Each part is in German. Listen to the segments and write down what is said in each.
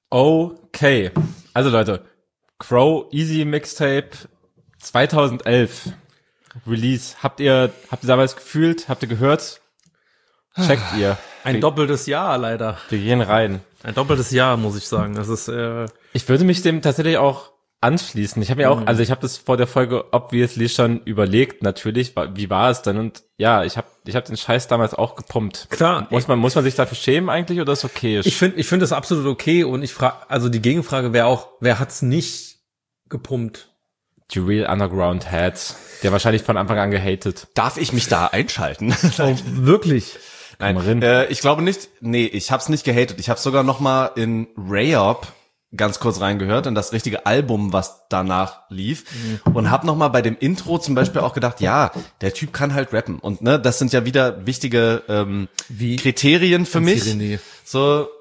Okay. Also Leute, Crow Easy Mixtape 2011 Release. Habt ihr damals gefühlt? Habt ihr gehört? Checkt ihr? Ein doppeltes Jahr leider. Wir gehen rein. Ein doppeltes Jahr, muss ich sagen. Das ist Ich würde mich dem tatsächlich auch anschließen. Ich habe mir auch, also ich habe das vor der Folge obviously schon überlegt, natürlich, wie war es denn? Und ja, ich habe den Scheiß damals auch gepumpt. klar. Muss man sich dafür schämen eigentlich oder ist okay? Ich finde das absolut okay und ich frage, also die Gegenfrage wäre auch, wer hat's nicht gepumpt? Die Real Underground Heads, der wahrscheinlich von Anfang an gehatet. Darf ich mich da einschalten? Oh, wirklich? Nein, ich glaube nicht. Nee, ich hab's nicht gehatet. Ich hab's sogar noch mal in Rayop ganz kurz reingehört, in das richtige Album, was danach lief. Und hab noch mal bei dem Intro zum Beispiel auch gedacht, ja, der Typ kann halt rappen. Und ne, das sind ja wieder wichtige Kriterien für mich. René. So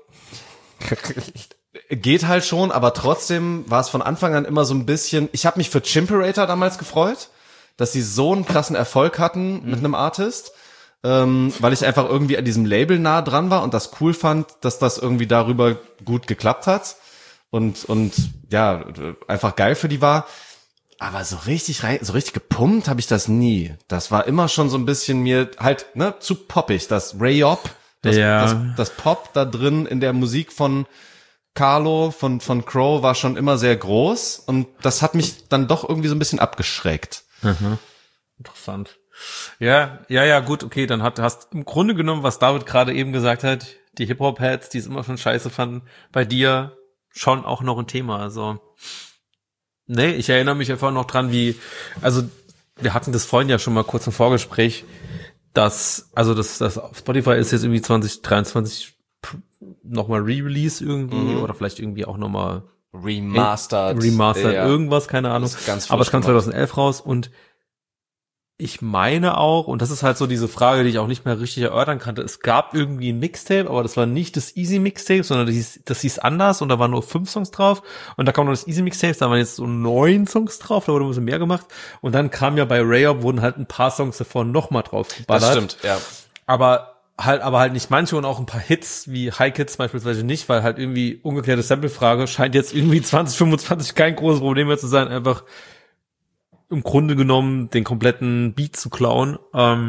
geht halt schon, aber trotzdem war es von Anfang an immer so ein bisschen. Ich habe mich für Chimperator damals gefreut, dass sie so einen krassen Erfolg hatten mit einem Artist. Weil ich einfach irgendwie an diesem Label nah dran war und das cool fand, dass das irgendwie darüber gut geklappt hat und ja, einfach geil für die war. Aber so richtig gepumpt habe ich das nie. Das war immer schon so ein bisschen mir halt, ne, zu poppig. Das Rayop, das Pop da drin in der Musik von Carlo, von Crow war schon immer sehr groß und das hat mich dann doch irgendwie so ein bisschen abgeschreckt. Interessant. Ja, gut, okay, dann hast im Grunde genommen, was David gerade eben gesagt hat, die Hip-Hop-Heads, die es immer schon scheiße fanden, bei dir schon auch noch ein Thema, also. Nee, ich erinnere mich einfach noch dran, also, wir hatten das vorhin ja schon mal kurz im Vorgespräch, das auf Spotify ist jetzt irgendwie 2023 nochmal Re-Release irgendwie, oder vielleicht irgendwie auch nochmal Remastered, ja. Irgendwas, keine Ahnung. Aber es kam 2011 raus und ich meine auch, und das ist halt so diese Frage, die ich auch nicht mehr richtig erörtern kannte, es gab irgendwie ein Mixtape, aber das war nicht das Easy Mixtape, sondern das hieß anders und da waren nur 5 Songs drauf und da kam noch das Easy Mixtape, da waren jetzt so 9 Songs drauf, da wurde ein bisschen mehr gemacht und dann kam ja bei Rayop, wurden halt ein paar Songs davon nochmal drauf geballert. Das stimmt, ja. Aber halt nicht manche und auch ein paar Hits wie High Kids beispielsweise nicht, weil halt irgendwie ungeklärte Sample-Frage scheint jetzt irgendwie 2025 kein großes Problem mehr zu sein, einfach im Grunde genommen den kompletten Beat zu klauen.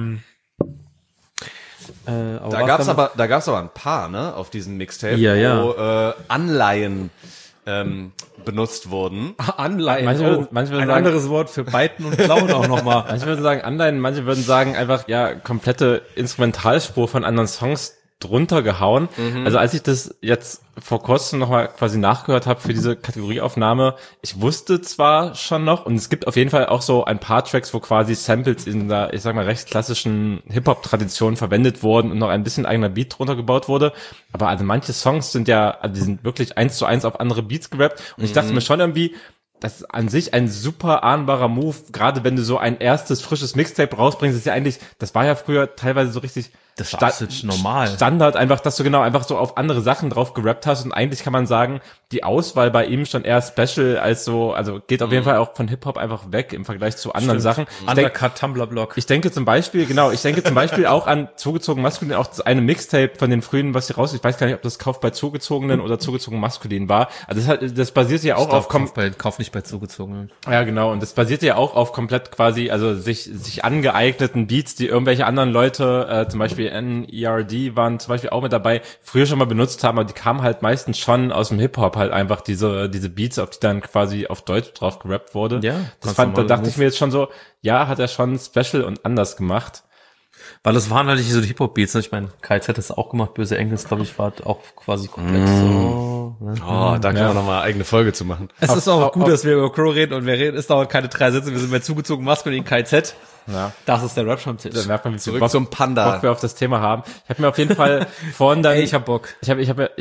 Da gab's aber ein paar, ne, auf diesem Mixtape, wo Anleihen benutzt wurden. Anleihen. Manche würden ein sagen, anderes Wort für Beiten und Klauen auch nochmal. Manche würden sagen Anleihen, manche würden sagen einfach, ja, komplette Instrumentalspur von anderen Songs drunter gehauen. Also als ich das jetzt vor kurzem nochmal quasi nachgehört habe für diese Kategorieaufnahme, ich wusste zwar schon noch, und es gibt auf jeden Fall auch so ein paar Tracks, wo quasi Samples in der, ich sag mal, recht klassischen Hip-Hop-Tradition verwendet wurden und noch ein bisschen eigener Beat drunter gebaut wurde, aber also manche Songs sind ja, also die sind wirklich 1:1 auf andere Beats gerappt und ich dachte mir schon irgendwie, das ist an sich ein super ahnbarer Move, gerade wenn du so ein erstes, frisches Mixtape rausbringst, ist ja eigentlich, das war ja früher teilweise so richtig Das war absolut normal. Standard einfach, dass du genau einfach so auf andere Sachen drauf gerappt hast und eigentlich kann man sagen, die Auswahl bei ihm schon eher special als so, also geht auf jeden Fall auch von Hip-Hop einfach weg im Vergleich zu anderen Sachen. Undercut Tumblr-Blog. Ich denke zum Beispiel auch an Zugezogen Maskulin, auch das eine Mixtape von den frühen, was hier raus, ich weiß gar nicht, ob das Kauf bei Zugezogenen oder Zugezogen Maskulin war. Also das basiert ja auch auf Kauf nicht bei Zugezogenen. Ja, genau. Und das basiert ja auch auf komplett quasi, also sich angeeigneten Beats, die irgendwelche anderen Leute, zum Beispiel NERD waren zum Beispiel auch mit dabei, früher schon mal benutzt haben, aber die kamen halt meistens schon aus dem Hip-Hop halt einfach diese Beats, auf die dann quasi auf Deutsch drauf gerappt wurde. Ja. Da dachte ich mir jetzt schon so, ja, hat er schon special und anders gemacht. Weil es waren halt nicht so die Hip-Hop-Beats, ne? Ich meine, KZ hat das auch gemacht, Böse Engels, glaube ich, war auch quasi komplett so. Ne? Oh, da können wir nochmal eine eigene Folge zu machen. Es ist auch gut, dass wir über Crow reden und es dauert keine 3 Sätze, wir sind bei Zugezogen Maskulin KZ. Ja. Das ist der Rap-Stammtisch. Dann merkt man, wie Zurück zum Panda. Bock wir auf das Thema haben. Ich habe mir auf jeden Fall vorhin dann... Ich hab Bock. Ich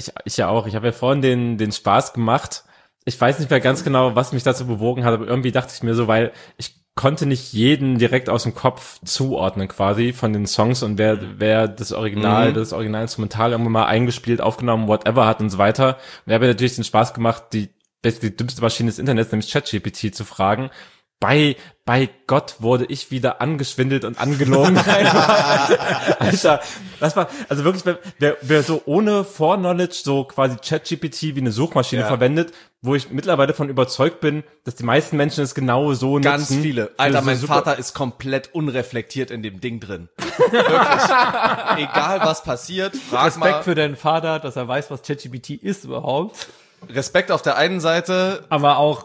ja auch. Ich habe ja vorhin den Spaß gemacht. Ich weiß nicht mehr ganz genau, was mich dazu bewogen hat, aber irgendwie dachte ich mir so, weil ich konnte nicht jeden direkt aus dem Kopf zuordnen quasi von den Songs und wer das Original Instrumental irgendwann mal eingespielt, aufgenommen, whatever hat und so weiter. Und ich habe natürlich den Spaß gemacht, die dümmste Maschine des Internets, nämlich ChatGPT, zu fragen. bei Gott wurde ich wieder angeschwindelt und angelogen. Alter, das war, also wirklich, wer so ohne Foreknowledge so quasi ChatGPT wie eine Suchmaschine verwendet, wo ich mittlerweile von überzeugt bin, dass die meisten Menschen es genau so nutzen. Ganz viele. Alter, mein Vater ist komplett unreflektiert in dem Ding drin. Wirklich. Egal was passiert, Respekt für deinen Vater, dass er weiß, was ChatGPT ist überhaupt. Respekt auf der einen Seite. Aber auch,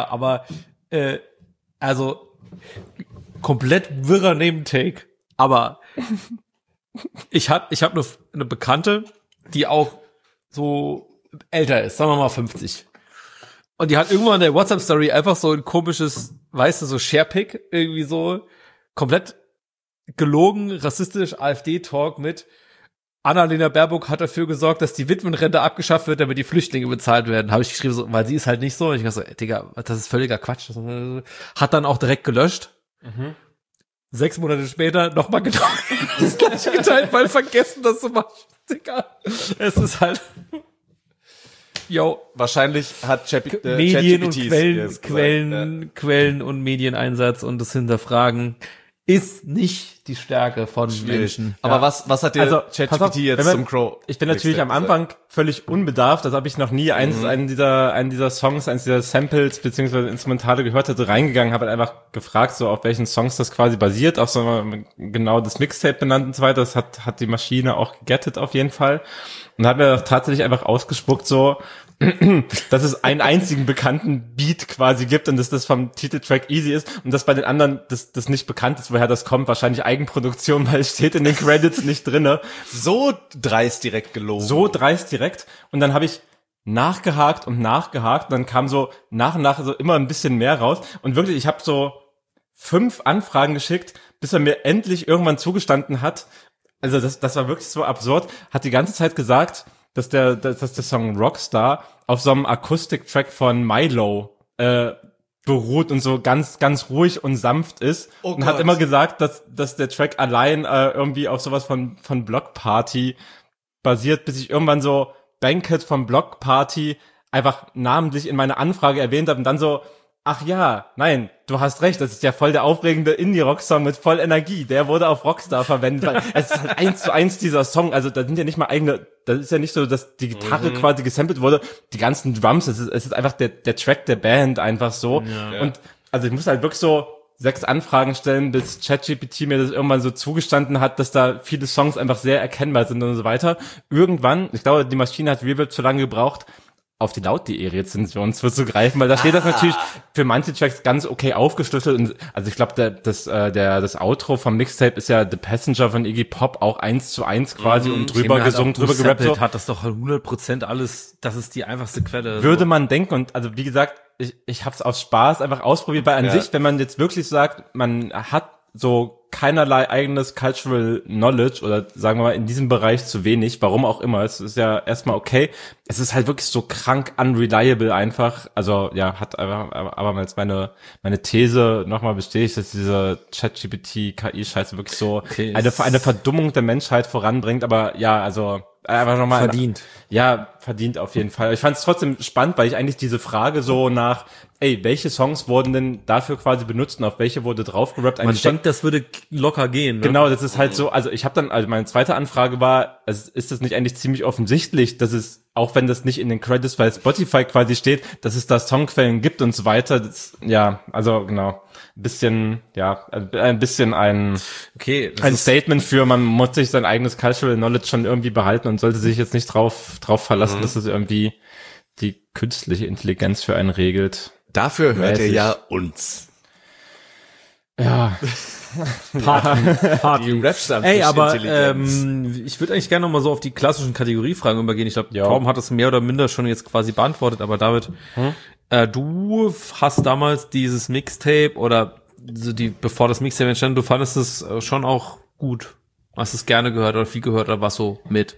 also komplett wirrer Nebentake. Aber ich hab eine Bekannte, die auch so älter ist, sagen wir mal 50. Und die hat irgendwann in der WhatsApp-Story einfach so ein komisches, weißt du, so Sharepick, irgendwie so komplett gelogen, rassistisch AfD-Talk mit Annalena Baerbock hat dafür gesorgt, dass die Witwenrente abgeschafft wird, damit die Flüchtlinge bezahlt werden. Habe ich geschrieben, so, weil sie ist halt nicht so. Und ich dachte so, Digga, das ist völliger Quatsch. Hat dann auch direkt gelöscht. 6 Monate später nochmal genau das gleiche geteilt, weil vergessen, das zu machen. Digga, es ist halt... Wahrscheinlich hat Medien und Quellen und Medieneinsatz und das Hinterfragen ist nicht die Stärke von Menschen. Aber was hat dir ChatGPT jetzt zum Crow? Ich bin natürlich am Anfang völlig unbedarft, das habe ich noch nie einen dieser Songs, eines dieser Samples beziehungsweise Instrumentale gehört hatte, reingegangen, habe halt einfach gefragt, so auf welchen Songs das quasi basiert, auch so genau das Mixtape benannt und so weiter. Das hat die Maschine auch gegettet auf jeden Fall. Und hat mir tatsächlich einfach ausgespuckt so, dass es einen einzigen bekannten Beat quasi gibt und dass das vom Titeltrack Easy ist und dass bei den anderen das nicht bekannt ist, woher das kommt. Wahrscheinlich Eigenproduktion, weil es steht in den Credits nicht drinne. So dreist direkt gelogen. So dreist direkt. Und dann habe ich nachgehakt und dann kam so nach und nach so immer ein bisschen mehr raus. Und wirklich, ich habe so 5 Anfragen geschickt, bis er mir endlich irgendwann zugestanden hat. Also das war wirklich so absurd. Hat die ganze Zeit gesagt, dass der Song Rockstar auf so einem Akustiktrack von Milo beruht und so ganz ganz ruhig und sanft ist und hat immer gesagt, dass der Track allein irgendwie auf sowas von Block Party basiert, bis ich irgendwann so Banquet von Block Party einfach namentlich in meiner Anfrage erwähnt habe und dann so, ach ja, nein, du hast recht, das ist ja voll der aufregende Indie-Rock-Song mit voll Energie, der wurde auf Rockstar verwendet, weil es ist halt 1:1 dieser Song, also da sind ja nicht mal das ist ja nicht so, dass die Gitarre quasi gesampelt wurde, die ganzen Drums, es ist einfach der Track der Band einfach so und also ich muss halt wirklich so 6 Anfragen stellen, bis ChatGPT mir das irgendwann so zugestanden hat, dass da viele Songs einfach sehr erkennbar sind und so weiter. Irgendwann, ich glaube, die Maschine hat Reverb zu lange gebraucht, auf die Laut.de-Rezension zuzugreifen, weil da steht das natürlich für manche Tracks ganz okay aufgeschlüsselt und also ich glaube, das Outro vom Mixtape ist ja The Passenger von Iggy Pop auch 1:1 quasi und drüber gesungen, drüber gerappt. So. Hat das doch 100% alles, das ist die einfachste Quelle. Würde man denken und also wie gesagt, ich hab's aus Spaß einfach ausprobiert, weil an sich, wenn man jetzt wirklich sagt, man hat so keinerlei eigenes Cultural Knowledge oder sagen wir mal in diesem Bereich zu wenig, warum auch immer, es ist ja erstmal okay, es ist halt wirklich so krank unreliable einfach, also ja, hat aber jetzt meine These nochmal bestätigt, dass diese ChatGPT-KI-Scheiße wirklich so eine Verdummung der Menschheit voranbringt, aber ja, also einfach nochmal verdient. Ja, verdient auf jeden Fall. Ich fand es trotzdem spannend, weil ich eigentlich diese Frage so nach, welche Songs wurden denn dafür quasi benutzt und auf welche wurde draufgerappt? Man denkt, das würde locker gehen. Ne? Genau, das ist halt so, also meine zweite Anfrage war, also ist das nicht eigentlich ziemlich offensichtlich, dass es, auch wenn das nicht in den Credits bei Spotify quasi steht, dass es da Songquellen gibt und so weiter. Das, ja, also genau. Ein bisschen ein Statement für, man muss sich sein eigenes Cultural Knowledge schon irgendwie behalten und sollte sich jetzt nicht drauf verlassen, dass es irgendwie die künstliche Intelligenz für einen regelt. Dafür hört ihr ja uns. Ja. Party. Ey, aber ich würde eigentlich gerne noch mal so auf die klassischen Kategoriefragen übergehen. Ich glaube, Torben hat es mehr oder minder schon jetzt quasi beantwortet, aber David, du hast damals dieses Mixtape oder so bevor das Mixtape entstand, du fandest es schon auch gut. Hast es gerne gehört oder viel gehört oder was so mit?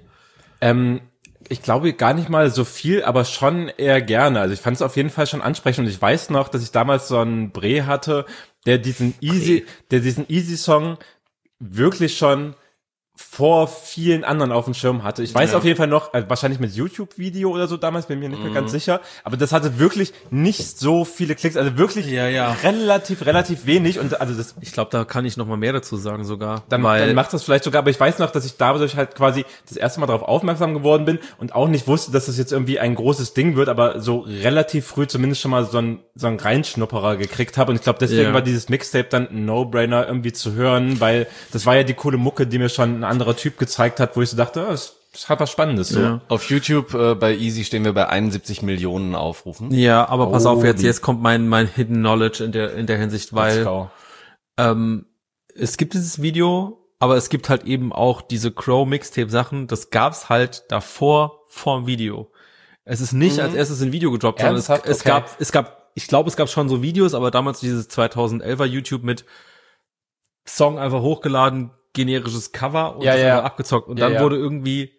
Ich glaube gar nicht mal so viel, aber schon eher gerne. Also ich fand es auf jeden Fall schon ansprechend und ich weiß noch, dass ich damals so einen Bre hatte, der diesen Easy Song wirklich schon vor vielen anderen auf dem Schirm hatte. Ich weiß auf jeden Fall noch, wahrscheinlich mit YouTube-Video oder so damals, bin mir nicht mehr ganz sicher, aber das hatte wirklich nicht so viele Klicks, also wirklich relativ wenig und also das. Ich glaube, da kann ich noch mal mehr dazu sagen sogar. Dann macht das vielleicht sogar, aber ich weiß noch, dass ich dadurch halt quasi das erste Mal darauf aufmerksam geworden bin und auch nicht wusste, dass das jetzt irgendwie ein großes Ding wird, aber so relativ früh zumindest schon mal so ein Reinschnupperer gekriegt habe und ich glaube, deswegen war dieses Mixtape dann ein No-Brainer irgendwie zu hören, weil das war ja die coole Mucke, die mir schon ein anderer Typ gezeigt hat, wo ich so dachte, das hat was Spannendes. So. Ja. Auf YouTube bei Easy stehen wir bei 71 Millionen Aufrufen. Ja, aber pass auf, jetzt kommt mein Hidden Knowledge in der Hinsicht, weil es gibt dieses Video, aber es gibt halt eben auch diese Crow-Mixtape-Sachen, das gab's halt davor vorm Video. Es ist nicht als erstes ein Video gedroppt, sondern es gab, ich glaube, es gab schon so Videos, aber damals dieses 2011er YouTube mit Song einfach hochgeladen, generisches Cover und das einfach abgezockt. Und dann wurde irgendwie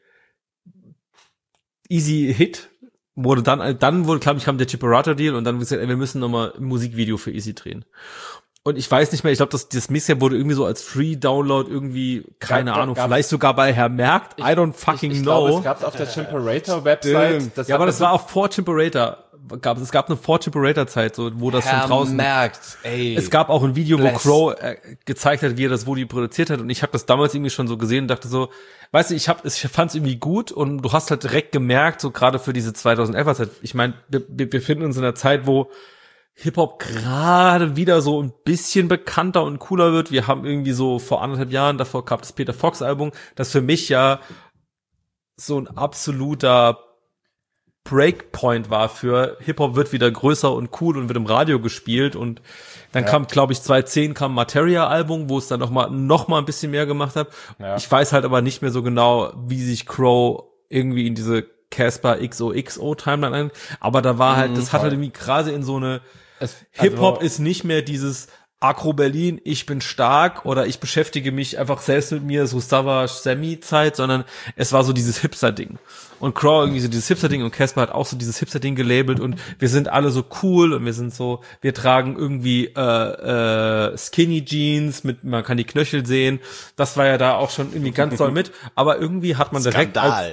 Easy Hit, wurde dann wurde, glaube ich, kam der Chipperata-Deal und dann gesagt, wir müssen nochmal ein Musikvideo für Easy drehen. Und ich weiß nicht mehr, ich glaube, das Mixtape wurde irgendwie so als Free-Download irgendwie, keine Ahnung, vielleicht sogar bei Herr Merkt, I don't fucking know. Glaube, es gab es auf der Chimperator-Website. Aber das war auch vor Chimperator. Es gab eine Vor-Chimperator-Zeit, so, wo das schon draußen. Merkt, ey. Es gab auch ein Video, wo Crow gezeigt hat, wie er das Woody produziert hat und ich habe das damals irgendwie schon so gesehen und dachte so, weißt du, ich fand es irgendwie gut und du hast halt direkt gemerkt, so gerade für diese 2011er Zeit, ich meine, wir befinden uns in einer Zeit, wo Hip-Hop gerade wieder so ein bisschen bekannter und cooler wird. Wir haben irgendwie so vor 1,5 Jahren, davor gab das Peter Fox Album, das für mich ja so ein absoluter Breakpoint war für Hip-Hop wird wieder größer und cool und wird im Radio gespielt und dann kam, glaube ich, 2010 kam Materia-Album, wo es dann noch mal ein bisschen mehr gemacht hat. Ja. Ich weiß halt aber nicht mehr so genau, wie sich Crow irgendwie in diese Casper XOXO Timeline ein, aber da war halt, das hat halt irgendwie gerade in so eine Hip-Hop ist nicht mehr dieses Agro Berlin, ich bin stark oder ich beschäftige mich einfach selbst mit mir, so Savage Sammy-Zeit, sondern es war so dieses Hipster-Ding. Und Crow irgendwie so dieses Hipster-Ding und Casper hat auch so dieses Hipster-Ding gelabelt und wir sind alle so cool und wir tragen irgendwie Skinny Jeans mit, man kann die Knöchel sehen. Das war ja da auch schon irgendwie ganz doll mit, aber irgendwie hat man direkt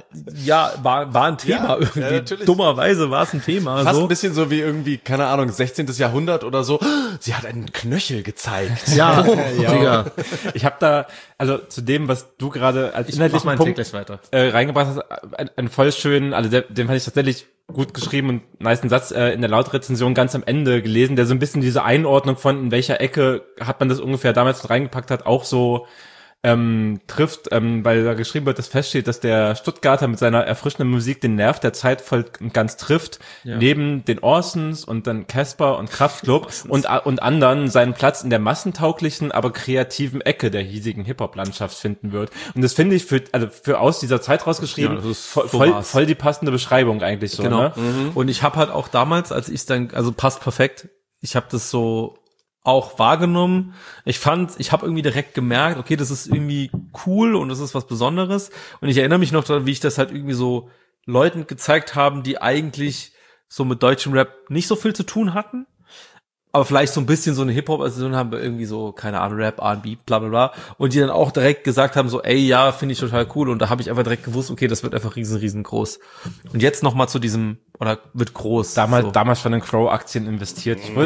war ein Thema irgendwie. Dummerweise war es ein Thema. Fast so ein bisschen so wie irgendwie, keine Ahnung, 16. Jahrhundert oder so. Sie hat einen Knöchel gezeigt. Ja, Digga. Ich habe da, also zu dem, was du gerade als inhaltlichen Punkt reingebracht hast, einen voll schönen, also den fand ich tatsächlich gut geschrieben und nicen Satz in der Lautrezension ganz am Ende gelesen, der so ein bisschen diese Einordnung von in welcher Ecke hat man das ungefähr damals reingepackt hat, auch so trifft, weil da geschrieben wird, dass feststeht, dass der Stuttgarter mit seiner erfrischenden Musik den Nerv der Zeit voll und ganz trifft, neben den Orsons und dann Casper und Kraftklub und anderen seinen Platz in der massentauglichen, aber kreativen Ecke der hiesigen Hip-Hop-Landschaft finden wird. Und das finde ich für aus dieser Zeit rausgeschrieben, voll die passende Beschreibung eigentlich so. Genau. Ne? Und ich habe halt auch damals, als ich dann, also passt perfekt, ich habe das so auch wahrgenommen. Ich habe irgendwie direkt gemerkt, okay, das ist irgendwie cool und das ist was Besonderes. Und ich erinnere mich noch daran, wie ich das halt irgendwie so Leuten gezeigt haben, die eigentlich so mit deutschem Rap nicht so viel zu tun hatten, aber vielleicht so ein bisschen so eine Hip-Hop-Assoziation haben, irgendwie so, keine Ahnung, Rap, R&B, bla bla bla. Und die dann auch direkt gesagt haben, so, ey, ja, finde ich total cool. Und da habe ich einfach direkt gewusst, okay, das wird einfach riesengroß. Und jetzt nochmal zu diesem, oder wird groß. Damals schon in Crow-Aktien investiert. Ich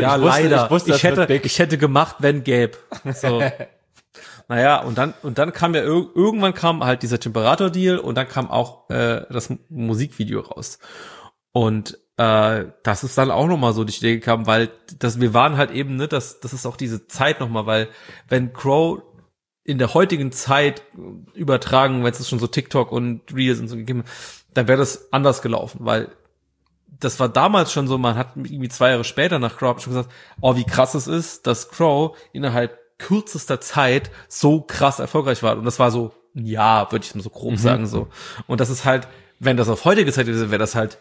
hätte gemacht, wenn gäbe. So. Naja, und dann kam ja, irgendwann kam halt dieser Chimperator-Deal und dann kam auch das Musikvideo raus. Und das ist dann auch nochmal so die Idee gekommen, weil wir waren halt eben, ne, das ist auch diese Zeit nochmal, weil wenn Crow in der heutigen Zeit übertragen, wenn es schon so TikTok und Reels und so gegeben, dann wäre das anders gelaufen, weil das war damals schon so, man hat irgendwie 2 Jahre später nach Crow schon gesagt, oh, wie krass es ist, dass Crow innerhalb kürzester Zeit so krass erfolgreich war. Und das war so ein Jahr, würde ich mal so grob sagen, so. Und das ist halt, wenn das auf heutige Zeit ist, wäre das halt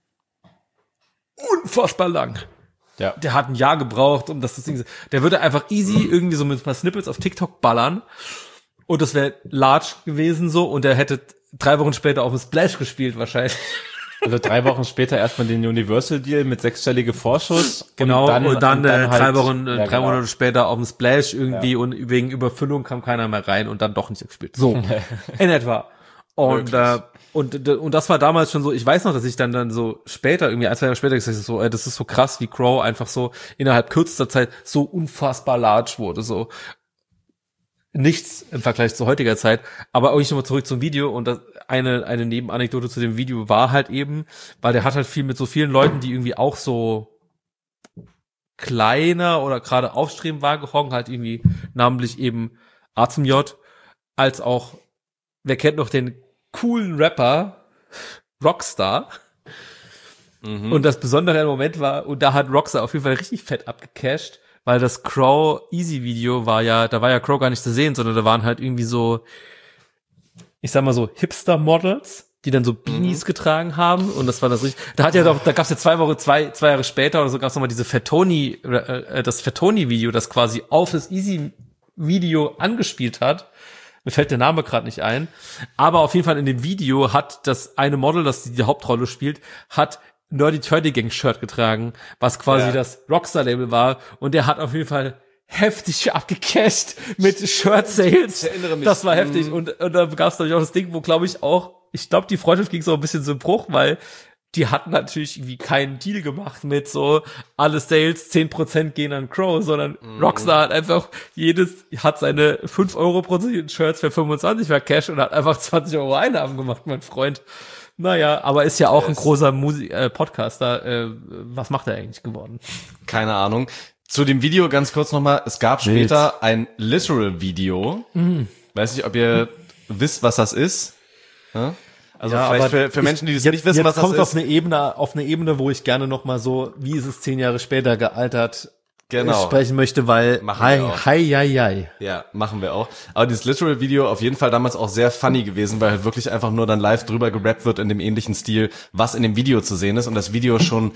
unfassbar lang. Ja. Der hat ein Jahr gebraucht, um das Ding, der würde einfach easy irgendwie so mit ein paar Snippets auf TikTok ballern und das wäre large gewesen so und der hätte 3 Wochen später auf dem Splash gespielt wahrscheinlich. Also 3 Wochen später erstmal den Universal-Deal mit 6-stellige Vorschuss. Genau, und dann halt, 3 Monate später auf dem Splash irgendwie und wegen Überfüllung kam keiner mehr rein und dann doch nicht gespielt. So, in etwa. Und das war damals schon so, ich weiß noch, dass ich dann so später, irgendwie 1-2 Jahre später gesagt habe, so, das ist so krass, wie Crow einfach so innerhalb kürzester Zeit so unfassbar large wurde, so. Nichts im Vergleich zu heutiger Zeit, aber auch nicht nochmal zurück zum Video und das eine Nebenanekdote zu dem Video war halt eben, weil der hat halt viel mit so vielen Leuten, die irgendwie auch so kleiner oder gerade aufstrebend war, gehongen, halt irgendwie namentlich eben A zum J, als auch, wer kennt noch den coolen Rapper Rockstar? Und das Besondere im Moment war, und da hat Rockstar auf jeden Fall richtig fett abgecasht, weil das Crow Easy Video war ja, da war ja Crow gar nicht zu sehen, sondern da waren halt irgendwie so, ich sag mal so Hipster-Models, die dann so Beanies getragen haben und das war das richtig, da gab's ja 2 Jahre später oder so gab's nochmal diese das Fatoni-Video, das quasi auf das Easy Video angespielt hat. Mir fällt der Name gerade nicht ein, aber auf jeden Fall in dem Video hat das eine Model, das die Hauptrolle spielt, hat Nerdy Turdy Gang Shirt getragen, was quasi das Rockstar Label war und der hat auf jeden Fall heftig abgecasht mit Shirt Sales. Ich erinnere mich. Das war heftig und da gab es natürlich auch das Ding, wo glaube ich glaube die Freundschaft ging so ein bisschen zum Bruch, weil die hatten natürlich irgendwie keinen Deal gemacht mit so alle Sales 10% gehen an Crow, sondern Rockstar hat einfach hat seine 5 Euro pro Shirts für 25 vercasht und hat einfach 20 Euro Einnahmen gemacht, mein Freund. Naja, aber ist ja auch ein großer Podcaster. Was macht er eigentlich geworden? Keine Ahnung. Zu dem Video ganz kurz nochmal. Es gab später ein Literal-Video. Weiß nicht, ob ihr wisst, was das ist. Ja? Also ja, vielleicht für Menschen, die das nicht wissen, was das ist. Jetzt kommt auf eine Ebene, wo ich gerne nochmal so, wie ist es 10 Jahre später gealtert, sprechen möchte, weil Ja, machen wir auch. Aber dieses Literal-Video auf jeden Fall damals auch sehr funny gewesen, weil halt wirklich einfach nur dann live drüber gerappt wird in dem ähnlichen Stil, was in dem Video zu sehen ist und das Video schon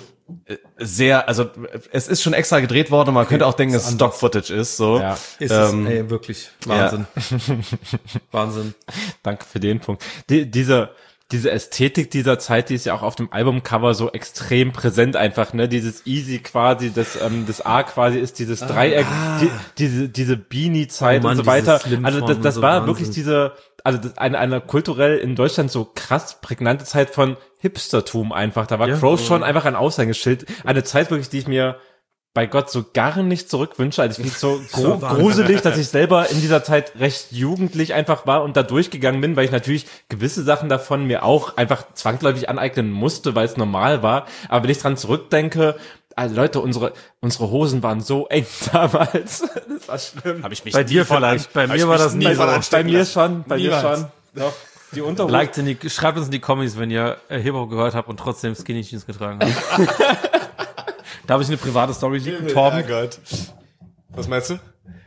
sehr, also es ist schon extra gedreht worden, man könnte auch denken, dass es Stock-Footage ist, so. Ja, ist es, wirklich Wahnsinn. Ja. Wahnsinn. Danke für den Punkt. Diese Ästhetik dieser Zeit, die ist ja auch auf dem Albumcover so extrem präsent einfach, ne? Dieses Easy quasi, das A quasi ist dieses Dreieck, diese Beanie-Zeit und so weiter. Also das so war wirklich eine kulturell in Deutschland so krass prägnante Zeit von Hipstertum einfach. Da war Crow schon einfach ein Aushängeschild. Eine Zeit wirklich, die ich mir bei Gott so gar nicht zurückwünsche. Also ich finde es so gruselig, dass ich selber in dieser Zeit recht jugendlich einfach war und da durchgegangen bin, weil ich natürlich gewisse Sachen davon mir auch einfach zwangsläufig aneignen musste, weil es normal war. Aber wenn ich dran zurückdenke, also Leute, unsere Hosen waren so eng damals. Das war schlimm. Hab ich mich bei dir vielleicht, bei mir war das nie so. Bei mir schon. Doch. Die Unterhosen. Schreibt uns in die Comments, wenn ihr Hip-Hop gehört habt und trotzdem Skinny Jeans getragen habt. Da habe ich eine private Story liegen, Torben. Oh Gott. Was meinst du?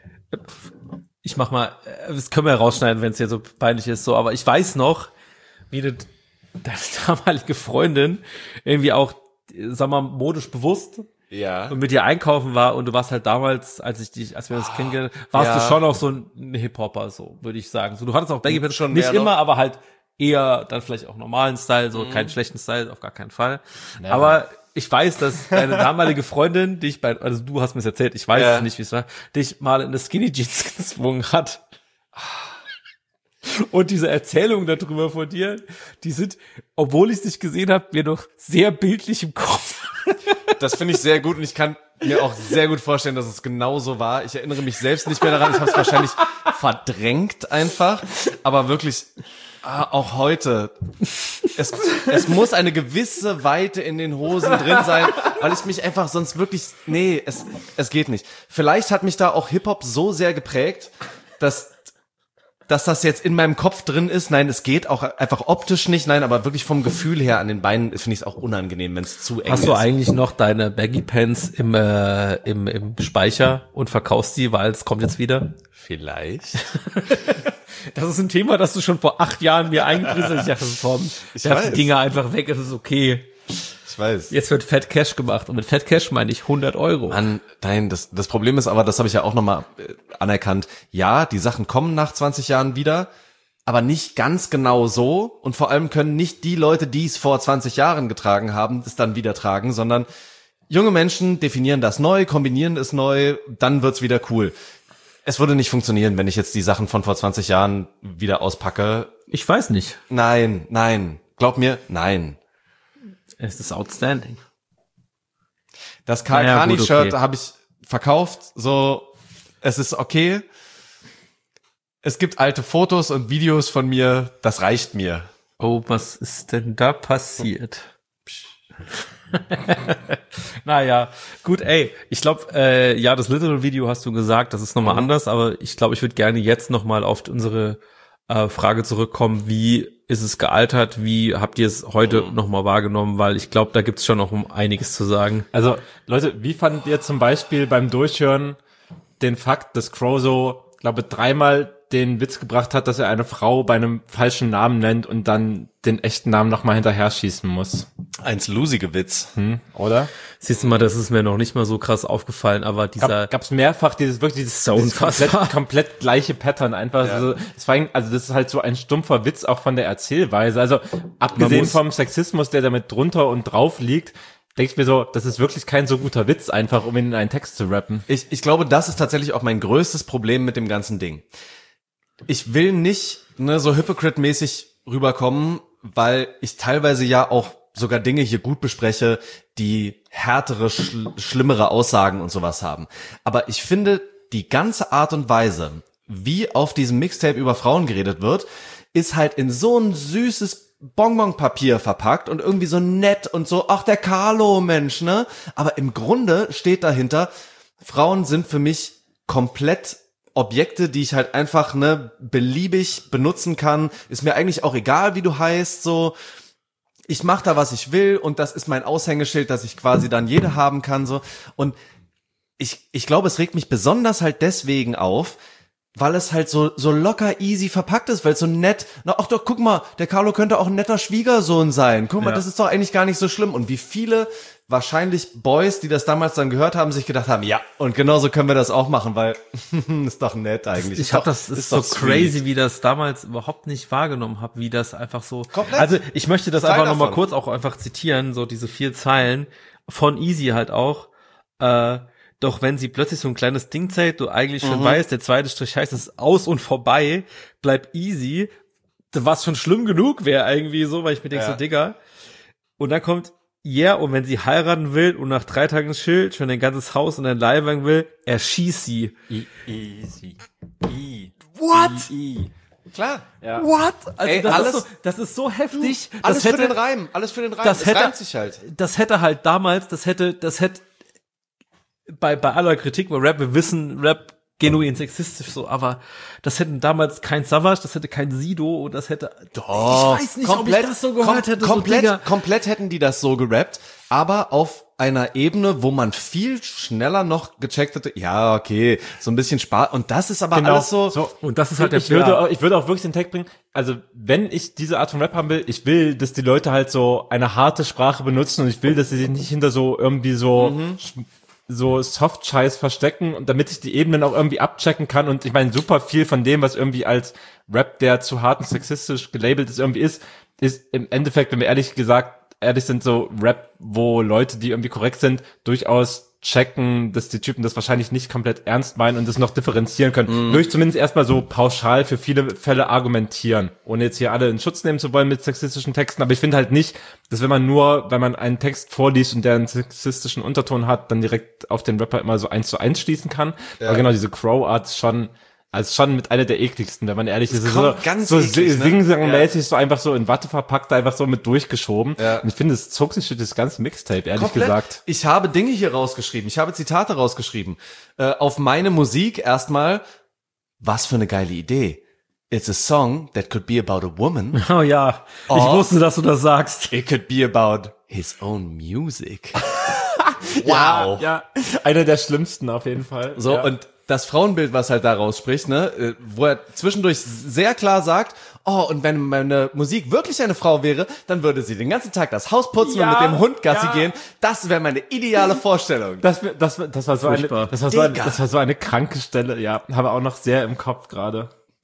Ich mach mal, das können wir ja rausschneiden, wenn es hier so peinlich ist, so, aber ich weiß noch, wie deine damalige Freundin irgendwie auch, sag mal, modisch bewusst und mit dir einkaufen war und du warst halt damals, als wir uns kennengelernt haben, warst du schon auch so ein Hip-Hopper, so, würde ich sagen. So, du hattest auch Baggy Pants, schon nicht immer, aber halt eher dann vielleicht auch normalen Style, so keinen schlechten Style, auf gar keinen Fall. Never. Aber ich weiß, dass deine damalige Freundin, also du hast mir das erzählt, ich weiß nicht, wie es war, dich mal in eine Skinny Jeans gezwungen hat. Und diese Erzählungen darüber von dir, die sind, obwohl ich es nicht gesehen habe, mir noch sehr bildlich im Kopf. Das finde ich sehr gut und ich kann mir auch sehr gut vorstellen, dass es genau so war. Ich erinnere mich selbst nicht mehr daran, ich habe es wahrscheinlich verdrängt einfach, aber wirklich auch heute. Es muss eine gewisse Weite in den Hosen drin sein, weil ich mich einfach sonst wirklich, es geht nicht. Vielleicht hat mich da auch Hip-Hop so sehr geprägt, dass das jetzt in meinem Kopf drin ist. Nein, es geht auch einfach optisch nicht. Nein, aber wirklich vom Gefühl her an den Beinen finde ich es auch unangenehm, wenn es zu eng ist. Hast du eigentlich noch deine Baggy Pants im Speicher und verkaufst die, weil es kommt jetzt wieder? Vielleicht. Das ist ein Thema, das du schon vor 8 Jahren mir eingepriesen hast. Ich dachte, Tom, werf die Dinger einfach weg, es ist okay. Ich weiß. Jetzt wird Fat Cash gemacht und mit Fat Cash meine ich 100 Euro. Mann, nein, das Problem ist aber, das habe ich ja auch nochmal anerkannt. Ja, die Sachen kommen nach 20 Jahren wieder, aber nicht ganz genau so. Und vor allem können nicht die Leute, die es vor 20 Jahren getragen haben, es dann wieder tragen, sondern junge Menschen definieren das neu, kombinieren es neu, dann wird's wieder cool. Es würde nicht funktionieren, wenn ich jetzt die Sachen von vor 20 Jahren wieder auspacke. Ich weiß nicht. Nein. Glaub mir, nein. Es ist outstanding. Das Karl Kani-Shirt habe ich verkauft, so, es ist okay. Es gibt alte Fotos und Videos von mir, das reicht mir. Oh, was ist denn da passiert? Naja, gut, ey, ich glaube, ja, das Literal-Video hast du gesagt, das ist nochmal anders, aber ich glaube, ich würde gerne jetzt nochmal auf unsere Frage zurückkommen, wie ist es gealtert, wie habt ihr es heute nochmal wahrgenommen, weil ich glaube, da gibt's schon noch um einiges zu sagen. Also, Leute, wie fandet ihr zum Beispiel beim Durchhören den Fakt, dass Crow so, glaube 3-mal den Witz gebracht hat, dass er eine Frau bei einem falschen Namen nennt und dann den echten Namen nochmal hinterher schießen muss? Eins lusige Witz. Oder? Siehst du mal, das ist mir noch nicht mal so krass aufgefallen, aber Gab's mehrfach dieses komplett gleiche Pattern einfach. Ja. Also das ist halt so ein stumpfer Witz auch von der Erzählweise. Also abgesehen vom Sexismus, der damit drunter und drauf liegt, denke ich mir so, das ist wirklich kein so guter Witz, einfach um ihn in einen Text zu rappen. Ich glaube, das ist tatsächlich auch mein größtes Problem mit dem ganzen Ding. Ich will nicht so Hypocrite-mäßig rüberkommen, weil ich teilweise ja auch sogar Dinge hier gut bespreche, die härtere, schlimmere Aussagen und sowas haben. Aber ich finde, die ganze Art und Weise, wie auf diesem Mixtape über Frauen geredet wird, ist halt in so ein süßes Bonbonpapier verpackt und irgendwie so nett und so, ach, der Carlo, Mensch, ne? Aber im Grunde steht dahinter, Frauen sind für mich komplett Objekte, die ich halt einfach beliebig benutzen kann. Ist mir eigentlich auch egal, wie du heißt, so. Ich mache da, was ich will und das ist mein Aushängeschild, dass ich quasi dann jede haben kann, so. Und ich glaube, es regt mich besonders halt deswegen auf, weil es halt so locker easy verpackt ist, weil es so nett, ach doch, guck mal, der Carlo könnte auch ein netter Schwiegersohn sein. Guck mal, das ist doch eigentlich gar nicht so schlimm. Und wie viele wahrscheinlich Boys, die das damals dann gehört haben, sich gedacht haben, ja, und genauso können wir das auch machen, weil ist doch nett eigentlich. Ich glaube, das ist so crazy, wie das damals überhaupt nicht wahrgenommen habe, wie das einfach so. Komplett. Also ich möchte das einfach nochmal kurz auch einfach zitieren, so diese 4 Zeilen von Easy halt auch. Doch wenn sie plötzlich so ein kleines Ding zeigt, du eigentlich schon weißt, der zweite Strich heißt, es ist aus und vorbei, bleib easy, was schon schlimm genug wäre irgendwie so, weil ich mir denke, so Digga. Und dann kommt, und wenn sie heiraten will und nach 3 Tagen Schild schon ein ganzes Haus und ein Leihwagen will, erschieß sie. Easy. What? Klar. Ja. What? Also ey, das ist so heftig. Alles für den Reim. Es reimt sich halt. Das hätte halt damals, das hätte bei aller Kritik bei Rap, wir wissen, Rap genuin sexistisch so, aber das hätten damals kein Savage, das hätte kein Sido und das hätte, doch, ich weiß nicht, ob ich das so gehört hätte. Komplett hätten die das so gerappt, aber auf einer Ebene, wo man viel schneller noch gecheckt hätte, ja, okay, so ein bisschen Spaß, und das ist aber alles so, und das ist halt ich würde auch wirklich den Tag bringen, also wenn ich diese Art von Rap haben will, ich will, dass die Leute halt so eine harte Sprache benutzen und ich will, dass sie sich nicht hinter so irgendwie so Soft-Scheiß verstecken und damit ich die Ebenen auch irgendwie abchecken kann und ich meine, super viel von dem, was irgendwie als Rap, der zu hart und sexistisch gelabelt ist, irgendwie ist im Endeffekt, wenn wir ehrlich sind, so Rap, wo Leute, die irgendwie korrekt sind, durchaus checken, dass die Typen das wahrscheinlich nicht komplett ernst meinen und das noch differenzieren können. Durch zumindest erstmal so pauschal für viele Fälle argumentieren, ohne jetzt hier alle in Schutz nehmen zu wollen mit sexistischen Texten. Aber ich finde halt nicht, dass wenn man einen Text vorliest und der einen sexistischen Unterton hat, dann direkt auf den Rapper immer so 1:1 schließen kann. Ja. Aber genau, diese Crow-Art schon mit einer der ekligsten, wenn man ehrlich ist. So Sing-Sang-mäßig, so einfach so in Watte verpackt, einfach so mit durchgeschoben. Ja. Und ich finde, es zog sich durch das ganze Mixtape, ehrlich gesagt. Ich habe Dinge hier rausgeschrieben, ich habe Zitate rausgeschrieben. Auf meine Musik erstmal, was für eine geile Idee. It's a song that could be about a woman. Oh ja, ich wusste, dass du das sagst. It could be about his own music. Wow. Ja, einer der schlimmsten auf jeden Fall. So, und das Frauenbild, was halt da rausspricht, wo er zwischendurch sehr klar sagt, und wenn meine Musik wirklich eine Frau wäre, dann würde sie den ganzen Tag das Haus putzen und mit dem Hund Gassi gehen. Das wäre meine ideale Vorstellung. Das war so eine kranke Stelle, ja, habe auch noch sehr im Kopf gerade.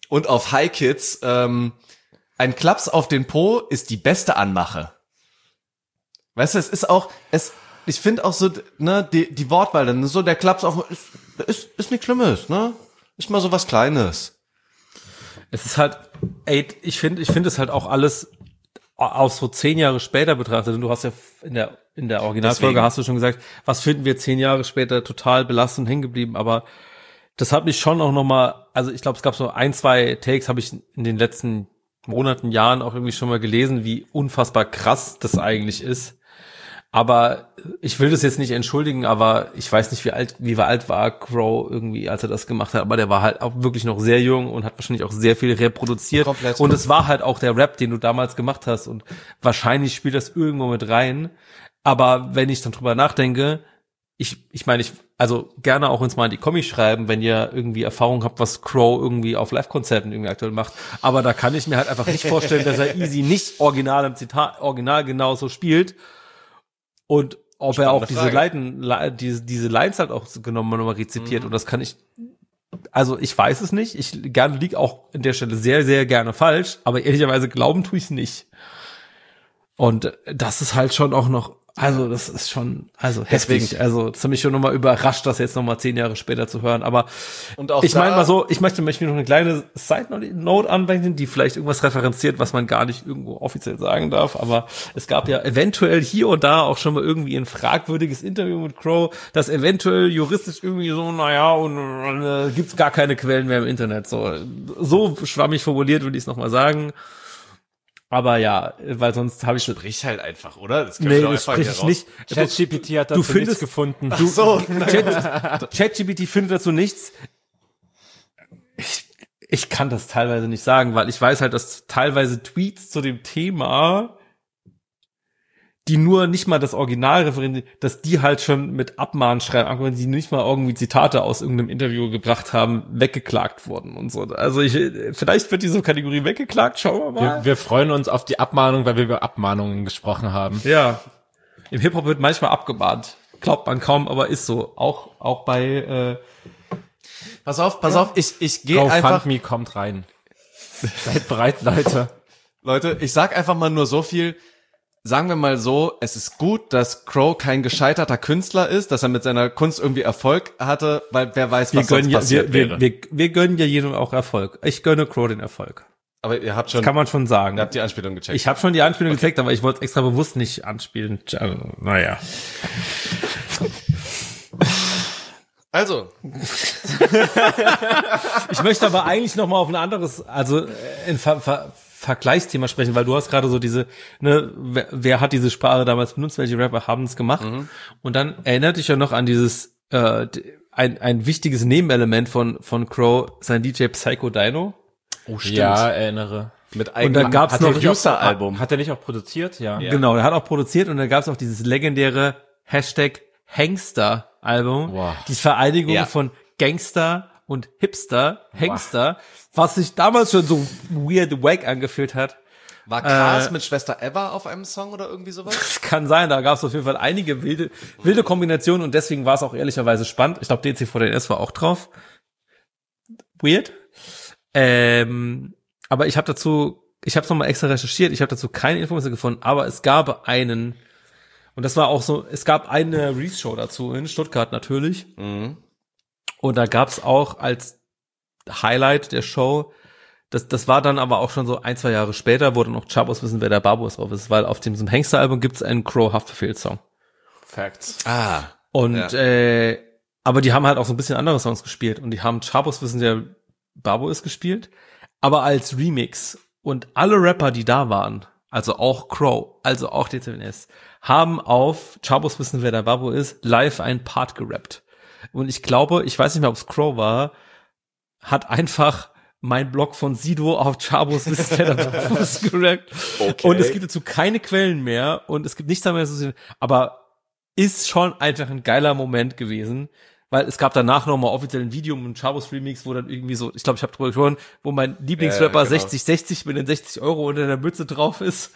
Und auf Hi Kids, ein Klaps auf den Po ist die beste Anmache. Weißt du, es ist auch, ich finde auch so, ne, die Wortwahl, dann so der Klaps auf, ist nichts Schlimmes, ne? Ist mal so was Kleines. Es ist halt, ey, ich finde es halt auch alles auch so 10 Jahre später betrachtet. Und du hast ja in der Originalfolge hast du schon gesagt, was finden wir 10 Jahre später total belastend hängen geblieben. Aber das hat mich schon auch nochmal, also ich glaube, es gab so 1, 2 Takes, habe ich in den letzten Monaten, Jahren auch irgendwie schon mal gelesen, wie unfassbar krass das eigentlich ist. Aber ich will das jetzt nicht entschuldigen, aber ich weiß nicht, wie alt war Crow irgendwie, als er das gemacht hat, aber der war halt auch wirklich noch sehr jung und hat wahrscheinlich auch sehr viel reproduziert. Komplett. Und es war halt auch der Rap, den du damals gemacht hast und wahrscheinlich spielt das irgendwo mit rein. Aber wenn ich dann drüber nachdenke, ich meine, also gerne auch uns mal in die Kommis schreiben, wenn ihr irgendwie Erfahrung habt, was Crow irgendwie auf Live-Konzerten irgendwie aktuell macht. Aber da kann ich mir halt einfach nicht vorstellen, dass er Easy nicht original genauso spielt. Und ob er auch diese Lines halt auch genommen und nochmal rezipiert. Und das kann ich, also ich weiß es nicht. Ich lieg auch an der Stelle sehr, sehr gerne falsch. Aber ehrlicherweise glauben tue ich es nicht. Und das ist halt schon auch noch, also das ist schon, also heftig. Deswegen. Also das hat mich schon nochmal überrascht, das jetzt nochmal 10 Jahre später zu hören. Aber und auch ich meine mal so, ich möchte noch eine kleine Side-Note anbringen, die vielleicht irgendwas referenziert, was man gar nicht irgendwo offiziell sagen darf. Aber es gab ja eventuell hier und da auch schon mal irgendwie ein fragwürdiges Interview mit Crow, das eventuell juristisch irgendwie so, naja, und gibt's gar keine Quellen mehr im Internet. So schwammig formuliert, würde ich es nochmal sagen. Aber ja, weil sonst habe ich sprich halt einfach, oder? Das sprich ich nicht. ChatGPT hat dazu nichts gefunden. ChatGPT findet dazu nichts. Ich kann das teilweise nicht sagen, weil ich weiß halt, dass teilweise Tweets zu dem Thema, die nur nicht mal das Original referieren, dass die halt schon mit Abmahnschreiben, die nicht mal irgendwie Zitate aus irgendeinem Interview gebracht haben, weggeklagt wurden und so. Also vielleicht wird diese Kategorie weggeklagt, schauen wir mal. Wir freuen uns auf die Abmahnung, weil wir über Abmahnungen gesprochen haben. Ja. Im Hip-Hop wird manchmal abgemahnt. Glaubt man kaum, aber ist so. Auch bei, Pass auf, ich gehe einfach. GoFundMe kommt rein. Seid bereit, Leute. Leute, ich sag einfach mal nur so viel. Sagen wir mal so, es ist gut, dass Crow kein gescheiterter Künstler ist, dass er mit seiner Kunst irgendwie Erfolg hatte, weil wer weiß, was sonst passiert wäre. Wir gönnen ja jedem auch Erfolg. Ich gönne Crow den Erfolg. Aber ihr habt schon, das kann man schon sagen. Ihr habt die Anspielung gecheckt. Ich habe schon die Anspielung gecheckt, aber ich wollte es extra bewusst nicht anspielen. Naja. Also. Ich möchte aber eigentlich noch mal auf ein anderes, also ein Vergleichsthema sprechen, weil du hast gerade so diese, ne, wer hat diese Sprache damals benutzt, welche Rapper haben es gemacht? Mhm. Und dann erinnert dich ja noch an dieses, ein wichtiges Nebenelement von Crow, sein DJ Psycho Dino. Oh, stimmt. Ja, erinnere. Mit eigenem und da gab's noch Producer-Album. Hat er nicht auch produziert? Ja. Genau, er hat auch produziert und dann gab's auch dieses legendäre #Hangster-Album. Wow. Die Vereinigung von Gangster und Hipster, Hangster, was sich damals schon so weird wack angefühlt hat. War Klaas mit Schwester Eva auf einem Song oder irgendwie sowas? Das kann sein, da gab es auf jeden Fall einige wilde Kombinationen und deswegen war es auch ehrlicherweise spannend. Ich glaube, DCVDNS war auch drauf. Weird. Aber ich habe nochmal extra recherchiert, ich habe dazu keine Informationen gefunden, aber es gab einen, und das war auch so, es gab eine Release-Show dazu in Stuttgart natürlich. Mhm. Und da gab's auch als Highlight der Show, das war dann aber auch schon so 1, 2 Jahre später, wo dann auch Chabos wissen, wer der Babus drauf ist, weil auf diesem Hengster-Album gibt's einen Crow-Haftbefehl-Song. Facts. Und aber die haben halt auch so ein bisschen andere Songs gespielt und die haben Chabos wissen, der Babo ist gespielt, aber als Remix. Und alle Rapper, die da waren, also auch Crow, also auch DCVDNS, haben auf Chabos wissen, wer der Babo ist, live einen Part gerappt. Und ich glaube, ich weiß nicht mehr, ob es Crow war, hat einfach mein Blog von Sido auf Chabos wissen, wer der Babo ist gerappt. Okay. Und es gibt dazu keine Quellen mehr und es gibt nichts mehr zu sehen, aber ist schon einfach ein geiler Moment gewesen. Weil es gab danach nochmal offiziell ein Video mit einem Chabos Remix, wo dann irgendwie so, ich glaube, ich habe drüber gesprochen, wo mein Lieblingsrapper genau. 60 mit den 60 € unter der Mütze drauf ist.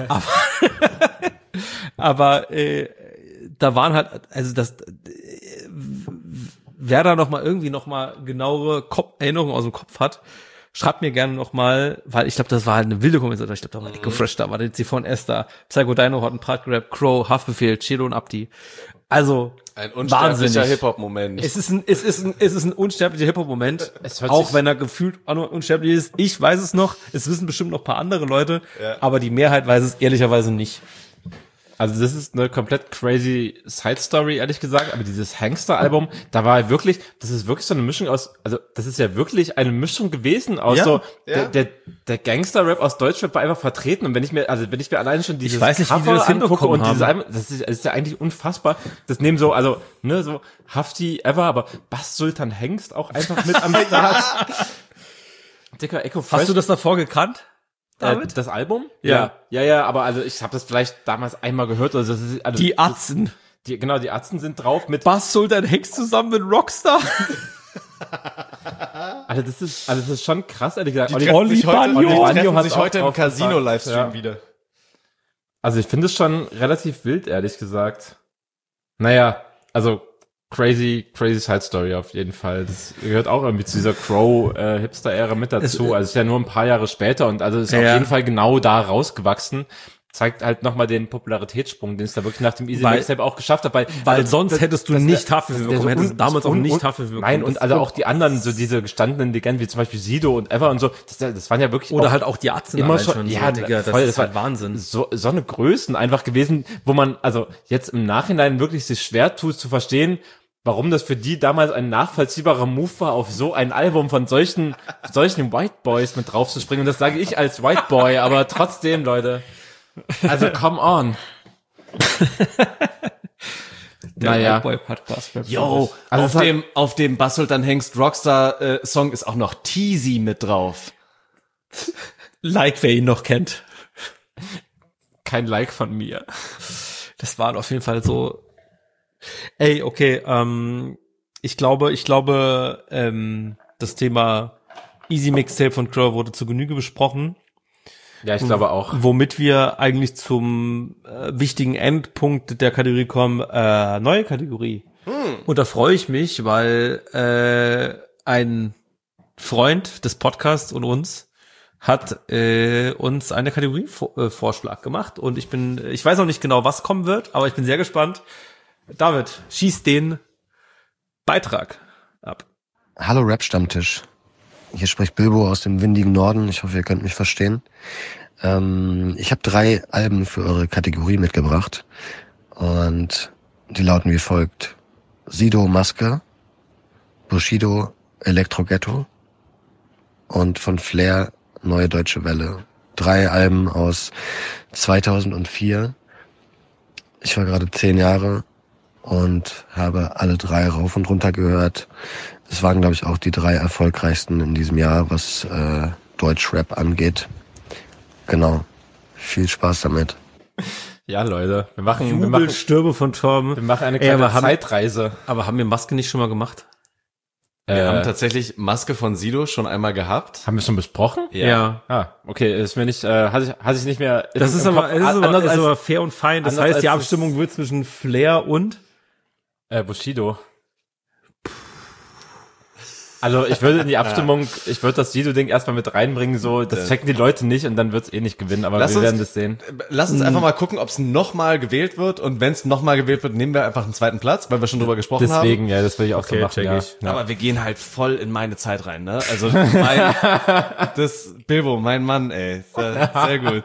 aber da waren halt, also das, wer da nochmal genauere Erinnerungen aus dem Kopf hat, Schreibt mir gerne noch mal, weil ich glaube, das war halt eine wilde Kombination. Ich glaube, da war Nico Fresh da, war der C4 da, Psycho Dino hat einen Part gerappt, Crow, Haftbefehl, Chelo und Abdi. Also ein unsterblicher Hip-Hop-Moment. Es ist ein unsterblicher Hip-Hop-Moment, auch wenn er gefühlt auch nur unsterblich ist. Ich weiß es noch, es wissen bestimmt noch ein paar andere Leute, aber die Mehrheit weiß es ehrlicherweise nicht. Also das ist eine komplett crazy Side-Story, ehrlich gesagt, aber dieses Hangster-Album, da war wirklich, das ist wirklich so eine Mischung aus, also das ist ja wirklich eine Mischung gewesen aus der Gangster-Rap aus Deutschrap war einfach vertreten und wenn ich mir alleine schon dieses Cover angucke und dieses Album, das ist ja eigentlich unfassbar, das nehmen so, also, ne, so Hafti ever, aber Bass Sultan Hengst auch einfach mit am Start. Dicker Echo Fresh. Hast du das davor gekannt? David? Das Album? Ja, aber also ich habe das vielleicht damals einmal gehört. Also das ist, also die Atzen. Die Atzen sind drauf mit Bass Sultan Hengst zusammen mit Rockstar. Also das ist schon krass, ehrlich gesagt. Oli Banjo hat sich heute im Casino-Livestream wieder. Also ich finde es schon relativ wild, ehrlich gesagt. Naja, also crazy Side Story auf jeden Fall. Das gehört auch irgendwie zu dieser Crow-Hipster-Ära mit dazu. Also es ist ja nur ein paar Jahre später und also ist auf jeden Fall genau da rausgewachsen. Zeigt halt nochmal den Popularitätssprung, den es da wirklich nach dem Easy Mixtape auch geschafft hat. Weil sonst hättest du nicht Haftbefehl bekommen, hättest damals auch nicht Haftbefehl bekommen. Nein, und also auch die anderen, so diese gestandenen Legenden, wie zum Beispiel Sido und Ever und so, das waren ja wirklich oder halt auch die Atzen immer schon, so, ja, Digga, voll, das ist halt Wahnsinn. So eine Größen einfach gewesen, wo man also jetzt im Nachhinein wirklich sich schwer tut zu verstehen, warum das für die damals ein nachvollziehbarer Move war, auf so ein Album von solchen White Boys mit drauf zu springen. Und das sage ich als White Boy, aber trotzdem, Leute. Also, come on. Der White Boy Podcast. Yo, also auf dem Bass Sultan Hengst Rockstar Song ist auch noch Teasy mit drauf. Like, wer ihn noch kennt. Kein Like von mir. Das war auf jeden Fall so. Ey, okay, ich glaube, das Thema Easy Mixtape von Crow wurde zu Genüge besprochen. Ja, ich glaube auch. Womit wir eigentlich zum wichtigen Endpunkt der Kategorie kommen, neue Kategorie. Und da freue ich mich, weil ein Freund des Podcasts und uns hat uns eine Kategorie-Vorschlag gemacht und ich weiß noch nicht genau, was kommen wird, aber ich bin sehr gespannt. David, schieß den Beitrag ab. Hallo Rap-Stammtisch. Hier spricht Bilbo aus dem windigen Norden. Ich hoffe, ihr könnt mich verstehen. Ich habe 3 Alben für eure Kategorie mitgebracht. Und die lauten wie folgt. Sido Maske, Bushido Elektro-Ghetto und von Flair Neue Deutsche Welle. 3 Alben aus 2004. Ich war gerade 10 Jahre und habe alle 3 rauf und runter gehört. Es waren, glaube ich, auch die 3 erfolgreichsten in diesem Jahr, was Deutschrap angeht. Genau. Viel Spaß damit. Ja, Leute, wir machen von Torben. Wir machen eine kleine Zeitreise. Aber haben wir Maske nicht schon mal gemacht? Wir haben tatsächlich Maske von Sido schon einmal gehabt. Haben wir schon besprochen? Ja. Ah, okay, ist mir nicht, hatte ich nicht mehr. Das ist aber fair und fein. Das heißt, die Abstimmung wird zwischen Flair und Bushido. Also ich würde in die Abstimmung, ich würde das Sido-Ding erstmal mit reinbringen, so, das checken die Leute nicht und dann wird's nicht gewinnen, aber wir werden das sehen. Lass uns einfach mal gucken, ob es nochmal gewählt wird und wenn es nochmal gewählt wird, nehmen wir einfach einen zweiten Platz, weil wir schon drüber gesprochen haben. Deswegen, ja, das will ich auch so machen, ja. Aber wir gehen halt voll in meine Zeit rein, ne? Also Bilbo, mein Mann, ey, sehr gut.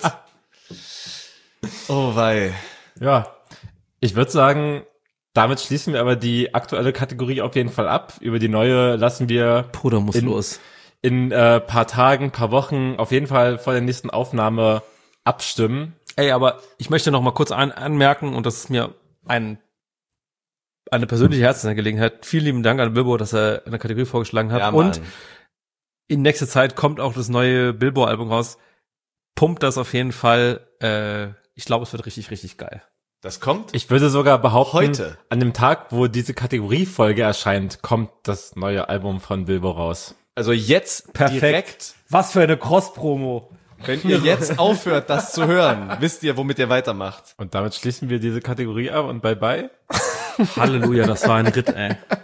Oh wei. Ja, ich würde sagen, damit schließen wir aber die aktuelle Kategorie auf jeden Fall ab. Über die neue lassen wir Bruder muss los. In paar Tagen, paar Wochen auf jeden Fall vor der nächsten Aufnahme abstimmen. Ey, aber ich möchte noch mal kurz anmerken, und das ist mir eine persönliche Herzensangelegenheit. Vielen lieben Dank an Bilbo, dass er eine Kategorie vorgeschlagen hat. Ja, und in nächster Zeit kommt auch das neue Bilbo-Album raus. Pumpt das auf jeden Fall. Ich glaube, es wird richtig, richtig geil. Das kommt? Ich würde sogar behaupten, heute, an dem Tag, wo diese Kategoriefolge erscheint, kommt das neue Album von Bilbo raus. Also jetzt perfekt. Direkt. Was für eine Cross-Promo. Wenn ihr jetzt aufhört, das zu hören, wisst ihr, womit ihr weitermacht. Und damit schließen wir diese Kategorie ab und bye bye. Halleluja, das war ein Ritt, ey.